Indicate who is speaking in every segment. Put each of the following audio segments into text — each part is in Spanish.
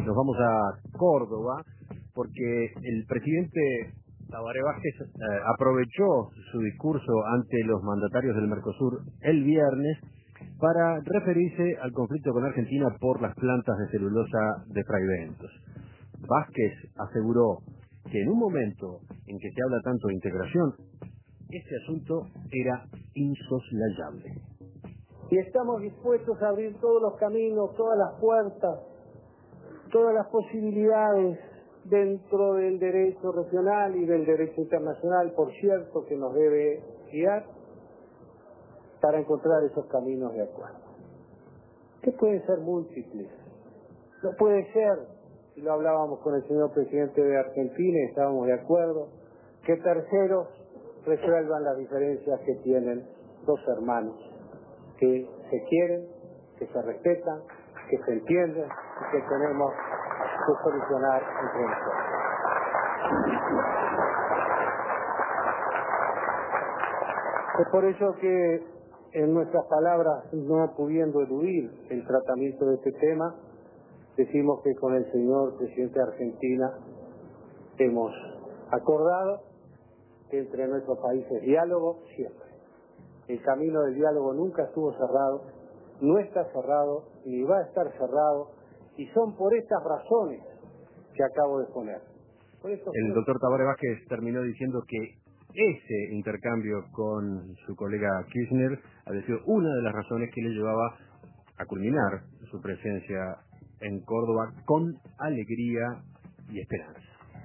Speaker 1: nos vamos a Córdoba, porque el presidente Tabaré Vázquez aprovechó su discurso ante los mandatarios del Mercosur el viernes para referirse al conflicto con Argentina por las plantas de celulosa de Fray Bentos. Vázquez aseguró que en un momento en que se habla tanto de integración, este asunto era insoslayable.
Speaker 2: Y estamos dispuestos a abrir todos los caminos, todas las puertas, todas las posibilidades dentro del derecho regional y del derecho internacional, por cierto, que nos debe guiar para encontrar esos caminos de acuerdo. Que pueden ser múltiples. No puede ser, y lo hablábamos con el señor presidente de Argentina y estábamos de acuerdo, que terceros resuelvan las diferencias que tienen dos hermanos, que se quieren, que se respetan, que se entienden y que tenemos que solucionar entre nosotros. Es por eso que en nuestras palabras, no pudiendo eludir el tratamiento de este tema, decimos que con el señor presidente de Argentina hemos acordado que entre nuestros países diálogo siempre. El camino del diálogo nunca estuvo cerrado, no está cerrado, ni va a estar cerrado, y son por estas razones que acabo de exponer.
Speaker 1: El doctor Tabaré Vázquez terminó diciendo que ese intercambio con su colega Kirchner había sido una de las razones que le llevaba a culminar su presencia en Córdoba con alegría y esperanza.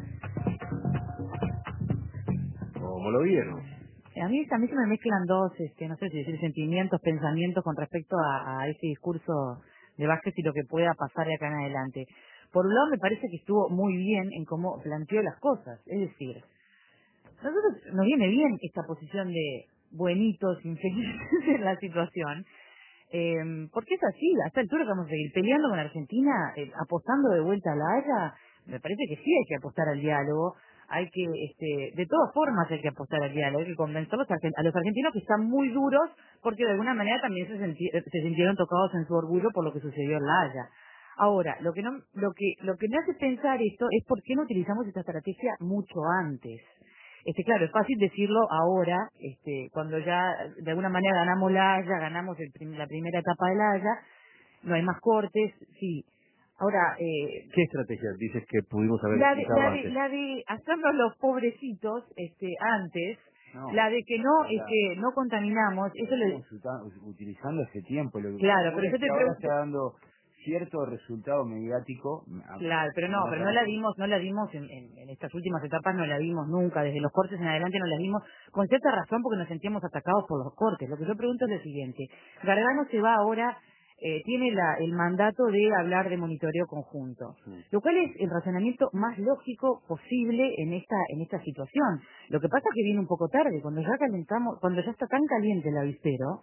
Speaker 1: ¿Cómo lo vieron?
Speaker 3: A mí se me mezclan dos, no sé si decir sentimientos, pensamientos con respecto a ese discurso de Vázquez y lo que pueda pasar de acá en adelante. Por un lado me parece que estuvo muy bien en cómo planteó las cosas, es decir, nosotros nos viene bien esta posición de buenitos, infelices en la situación, porque es así, a esta altura vamos a seguir peleando con Argentina, apostando de vuelta a la Haya. Me parece que sí hay que apostar al diálogo, hay que, de todas formas hay que apostar al diálogo, hay que convencer a los argentinos que están muy duros, porque de alguna manera también se sintieron tocados en su orgullo por lo que sucedió en la Haya. Ahora, lo que me hace pensar esto es por qué no utilizamos esta estrategia mucho antes. Claro, es fácil decirlo ahora, cuando ya de alguna manera ganamos la Haya, ganamos la primera etapa de la Haya, no hay más cortes, sí. Ahora,
Speaker 1: ¿qué estrategia dices que pudimos haber utilizado antes?
Speaker 3: La de hacernos los pobrecitos antes,
Speaker 4: No,
Speaker 3: la de que no contaminamos, eso
Speaker 4: estamos utilizando ese tiempo. Lo que
Speaker 3: claro, pero yo te
Speaker 4: ahora
Speaker 3: pregunto,
Speaker 4: está dando cierto resultado mediático.
Speaker 3: claro, pero no la dimos en estas últimas etapas, no la vimos nunca, desde los cortes en adelante no la vimos, con cierta razón porque nos sentíamos atacados por los cortes. Lo que yo pregunto es lo siguiente: Gargano se va ahora, tiene el mandato de hablar de monitoreo conjunto, lo cual es el razonamiento más lógico posible en esta situación. Lo que pasa es que viene un poco tarde, cuando ya está tan caliente el avispero,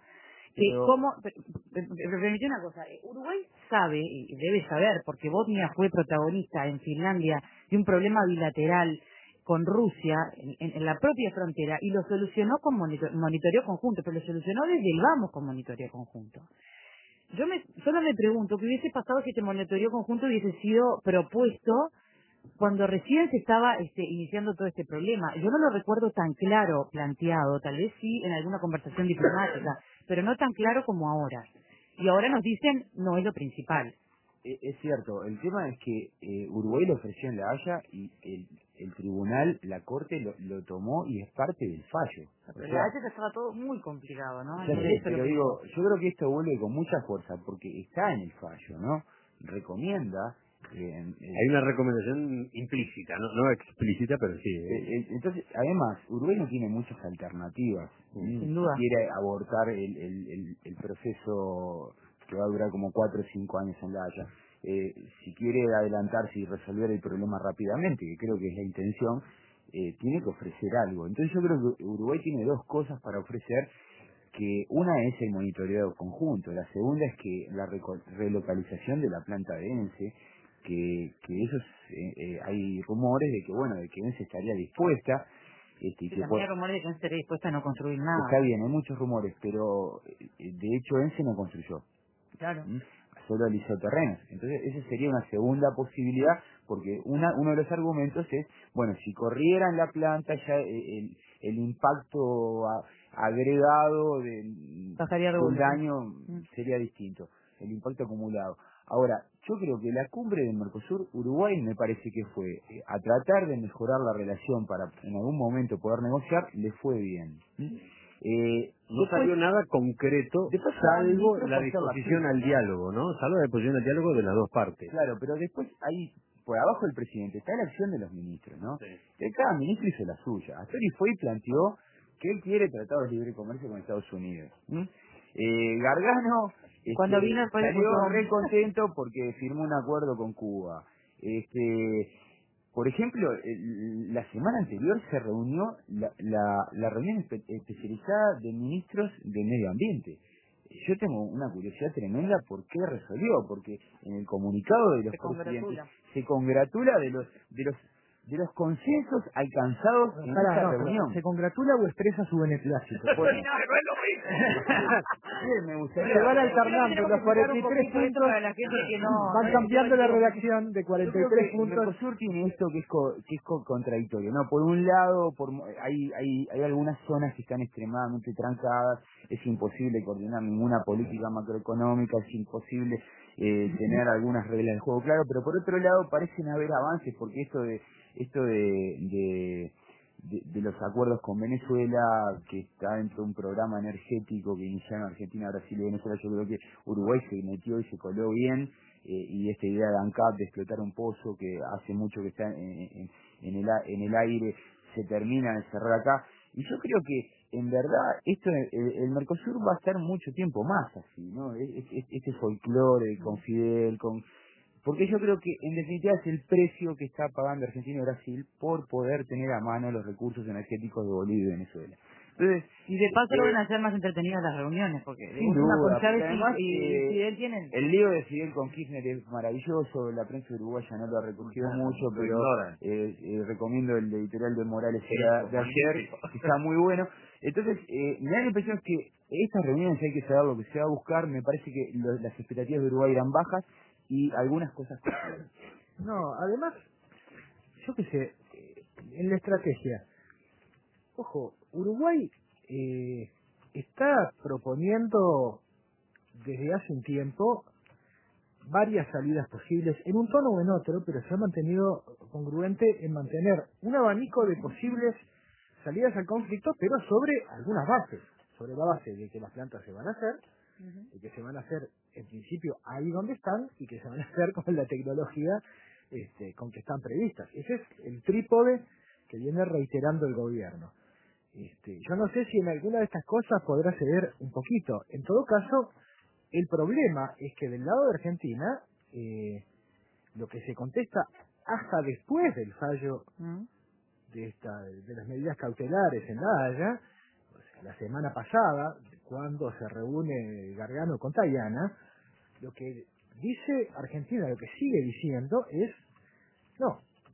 Speaker 3: permíteme una cosa, Uruguay sabe, y debe saber, porque Bosnia fue protagonista en Finlandia de un problema bilateral con Rusia en la propia frontera, y lo solucionó con monitoreo conjunto, pero lo solucionó desde el vamos con monitoreo conjunto. Solo me pregunto qué hubiese pasado si este monitoreo conjunto hubiese sido propuesto cuando recién se estaba iniciando todo este problema. Yo no lo recuerdo tan claro planteado, tal vez sí en alguna conversación diplomática, pero no tan claro como ahora. Y ahora nos dicen, no es lo principal.
Speaker 4: Es cierto, el tema es que Uruguay lo ofreció en La Haya y el tribunal, la corte lo tomó y es parte del fallo.
Speaker 3: Pero la Haya estaba todo muy complicado, ¿no?
Speaker 4: Pero digo, yo creo que esto vuelve con mucha fuerza porque está en el fallo, ¿no? Recomienda.
Speaker 1: Hay una recomendación implícita, no explícita, pero sí.
Speaker 4: Entonces, además, Uruguay no tiene muchas alternativas.
Speaker 3: Sin duda.
Speaker 4: Si quiere abortar el proceso que va a durar como 4 o 5 años en La Haya, si quiere adelantarse y resolver el problema rápidamente, que creo que es la intención, tiene que ofrecer algo. Entonces yo creo que Uruguay tiene dos cosas para ofrecer, que una es el monitoreo conjunto, la segunda es que la relocalización de la planta de ENCE, que esos hay rumores de que ENCE estaría dispuesta.
Speaker 3: También hay rumores de que ENCE estaría dispuesta a no construir nada.
Speaker 4: Está bien, hay muchos rumores, pero de hecho ENCE no construyó.
Speaker 3: Claro.
Speaker 4: solo alisó terrenos. Entonces, esa sería una segunda posibilidad, porque uno de los argumentos es, bueno, si corrieran la planta, ya el impacto agregado del daño sería distinto, el impacto acumulado. Ahora, yo creo que la cumbre del Mercosur, Uruguay me parece que fue a tratar de mejorar la relación para en algún momento poder negociar, le fue bien.
Speaker 1: No salió nada concreto, salvo la disposición al diálogo, ¿no? Salvo la disposición al diálogo de las dos partes.
Speaker 4: Claro, pero después ahí, por abajo del presidente, está la acción de los ministros, ¿no? Sí. Cada ministro hizo la suya. Astori fue y planteó que él quiere tratados de libre comercio con Estados Unidos. Gargano
Speaker 3: cuando vino
Speaker 4: salió re contento porque firmó un acuerdo con Cuba. Por ejemplo, la semana anterior se reunió la reunión especializada de ministros de medio ambiente. Yo tengo una curiosidad tremenda por qué resolvió, porque en el comunicado de los presidentes se congratula de los consensos alcanzados en esta reunión.
Speaker 5: ¿Se congratula o expresa su beneplácito?
Speaker 4: Bueno, pero es lo mismo. Me gustaría.
Speaker 5: Se van alternando los 43 puntos, van cambiando la redacción de 43 puntos.
Speaker 4: El Mercosur tiene esto que es contradictorio, ¿no? Por un lado, hay algunas zonas que están extremadamente trancadas, es imposible coordinar ninguna política macroeconómica, es imposible tener algunas reglas de juego claro, pero por otro lado parecen haber avances, porque esto de los acuerdos con Venezuela, que está dentro de un programa energético que iniciaron Argentina, Brasil y Venezuela, yo creo que Uruguay se metió y se coló bien, y esta idea de ANCAP, de explotar un pozo que hace mucho que está en el aire, se termina de cerrar acá, y yo creo que en verdad el Mercosur va a estar mucho tiempo más así, ¿no? Este folclore con Fidel, porque yo creo que en definitiva es el precio que está pagando Argentina y Brasil por poder tener a mano los recursos energéticos de Bolivia y Venezuela. Entonces,
Speaker 3: y de paso lo van a hacer más entretenidas las reuniones, porque
Speaker 4: sin duda, además,
Speaker 3: Fidel tienen...
Speaker 4: el lío de Fidel con Kirchner es maravilloso, la prensa uruguaya no lo ha recogido mucho, pero recomiendo el editorial de Morales de ayer, que está muy bueno. Entonces, me da la impresión que estas reuniones hay que saber lo que se va a buscar, me parece que las expectativas de Uruguay eran bajas, y algunas cosas
Speaker 5: no, además, yo qué sé, en la estrategia, ojo, Uruguay está proponiendo desde hace un tiempo varias salidas posibles, en un tono o en otro, pero se ha mantenido congruente en mantener un abanico de posibles salidas al conflicto, pero sobre algunas bases, sobre la base de que las plantas se van a hacer, y que se van a hacer en principio ahí donde están y que se van a hacer con la tecnología con que están previstas. Ese es el trípode que viene reiterando el gobierno. Yo no sé si en alguna de estas cosas podrá ceder un poquito. En todo caso, el problema es que del lado de Argentina, lo que se contesta hasta después del fallo de las medidas cautelares en La Haya, la semana pasada, cuando se reúne Gargano con Tayana, lo que dice Argentina, lo que sigue diciendo es, no,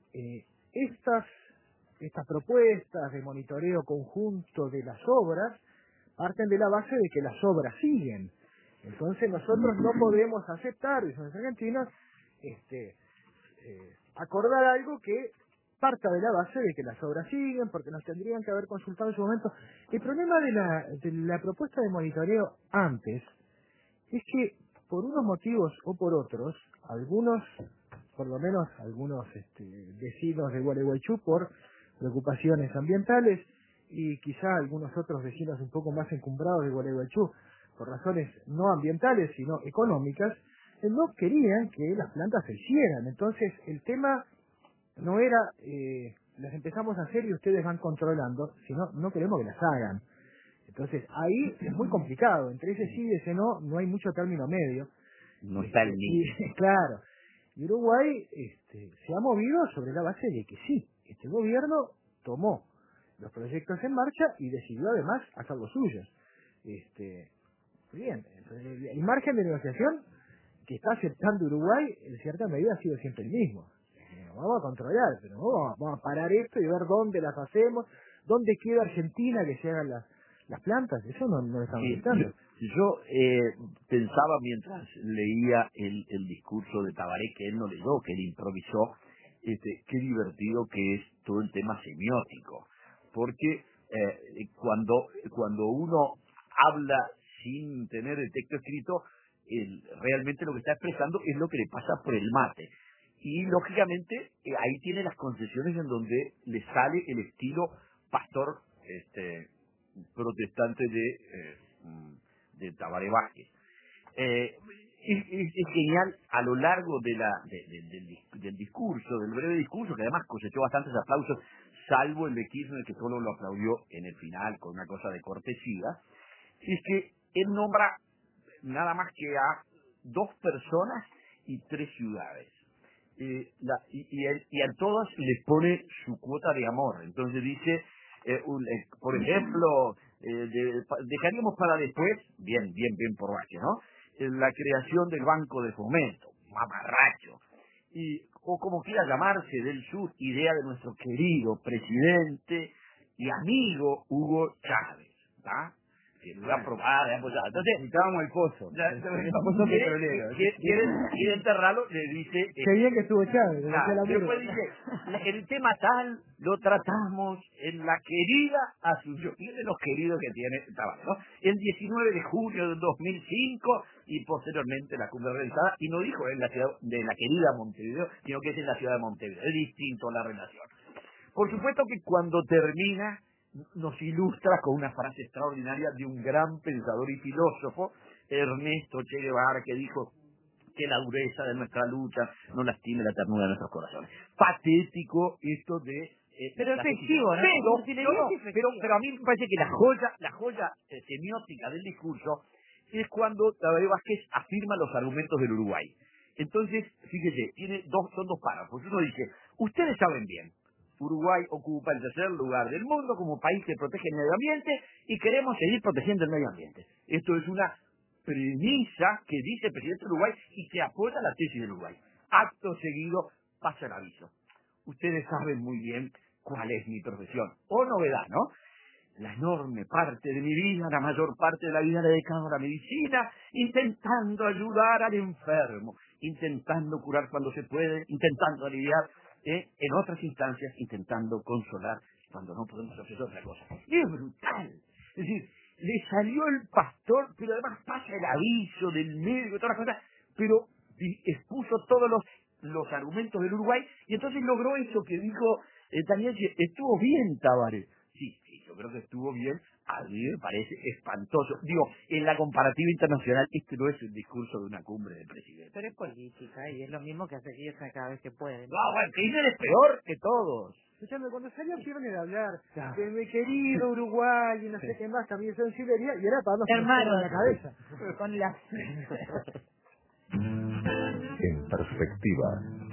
Speaker 5: estas propuestas de monitoreo conjunto de las obras parten de la base de que las obras siguen. Entonces nosotros no podemos aceptar, dicen los argentinos, acordar algo que parta de la base de que las obras siguen, porque nos tendrían que haber consultado en su momento. El problema de la propuesta de monitoreo antes es que por unos motivos o por otros, algunos, por lo menos algunos vecinos de Gualeguaychú por preocupaciones ambientales y quizá algunos otros vecinos un poco más encumbrados de Gualeguaychú por razones no ambientales sino económicas, no querían que las plantas se hicieran. Entonces el tema no era las empezamos a hacer y ustedes van controlando, sino no queremos que las hagan. Entonces ahí es muy complicado, entre ese sí y ese no hay mucho término medio.
Speaker 4: No está el medio.
Speaker 5: Claro. Y Uruguay se ha movido sobre la base de que sí, este gobierno tomó los proyectos en marcha y decidió además hacer los suyos. Bien, el margen de negociación que está aceptando Uruguay en cierta medida ha sido siempre el mismo. Vamos a controlar, pero vamos a parar esto y ver dónde las hacemos, dónde queda Argentina que se hagan las plantas. Eso no lo estamos inventando.
Speaker 6: Yo pensaba mientras leía el discurso de Tabaré, que él no leyó, que él improvisó, qué divertido que es todo el tema semiótico, porque cuando uno habla sin tener el texto escrito, realmente lo que está expresando es lo que le pasa por el mate. Y lógicamente ahí tiene las concesiones en donde le sale el estilo pastor protestante de Tabaré Vázquez. Es genial a lo largo del discurso, del breve discurso, que además cosechó bastantes aplausos, salvo el de Kirchner, que solo lo aplaudió en el final con una cosa de cortesía. Es que él nombra nada más que a 2 personas y 3 ciudades. Y a todas les pone su cuota de amor. Entonces dice, por ejemplo, dejaríamos para después, bien por Vázquez, ¿no? La creación del Banco de Fomento, mamarracho, o como quiera llamarse, del sur, idea de nuestro querido presidente y amigo Hugo Chávez, ¿tá? Que lo ha aprobado, apoyado. Entonces,
Speaker 5: necesitábamos el pozo.
Speaker 6: El pozo petrolero. Quiere enterrarlo, le dice...
Speaker 5: Qué bien que estuvo Chávez.
Speaker 6: Después dice, el tema tal lo tratamos en la querida Asunción. Fíjense los queridos que tiene Tabaré, ¿no? El 19 de junio del 2005 y posteriormente la cumbre realizada, y no dijo en la ciudad de la querida Montevideo, sino que es en la ciudad de Montevideo. Es distinto la relación. Por supuesto que cuando termina nos ilustra con una frase extraordinaria de un gran pensador y filósofo, Ernesto Che Guevara, que dijo que la dureza de nuestra lucha no lastime la ternura de nuestros corazones. Patético esto de...
Speaker 3: pero efectivo, ¿no?
Speaker 6: Pero a mí me parece que la joya semiótica del discurso es cuando Tabaré Vázquez afirma los argumentos del Uruguay. Entonces, fíjese, son 2 párrafos. Uno dice, ustedes saben bien, Uruguay ocupa el 3er lugar del mundo como país que protege el medio ambiente y queremos seguir protegiendo el medio ambiente. Esto es una premisa que dice el presidente de Uruguay y que apoya la tesis del Uruguay. Acto seguido pasa el aviso. Ustedes saben muy bien cuál es mi profesión. O novedad, ¿no? La enorme parte de mi vida, la mayor parte de la vida la he dedicado a la medicina, intentando ayudar al enfermo, intentando curar cuando se puede, intentando aliviar, en otras instancias, intentando consolar cuando no podemos hacer otra cosa. Y es brutal. Es decir, le salió el pastor, pero además pasa el aviso del médico y todas las cosas, pero expuso todos los argumentos del Uruguay, y entonces logró eso que dijo Daniel, que estuvo bien Tabaré. Sí, yo creo que estuvo bien. A mí me parece espantoso. Digo, en la comparativa internacional, este no es un discurso de una cumbre del presidente.
Speaker 3: Pero es política y es lo mismo que hace Kirchner cada vez que puede.
Speaker 6: No, bueno, Kirchner es peor que todos.
Speaker 5: Escuchame, cuando salió Kirchner a hablar de mi querido Uruguay y no sé qué más, también sensiblería, y era para darnos
Speaker 3: hermano
Speaker 5: en la cabeza.
Speaker 3: Con la...
Speaker 7: En perspectiva.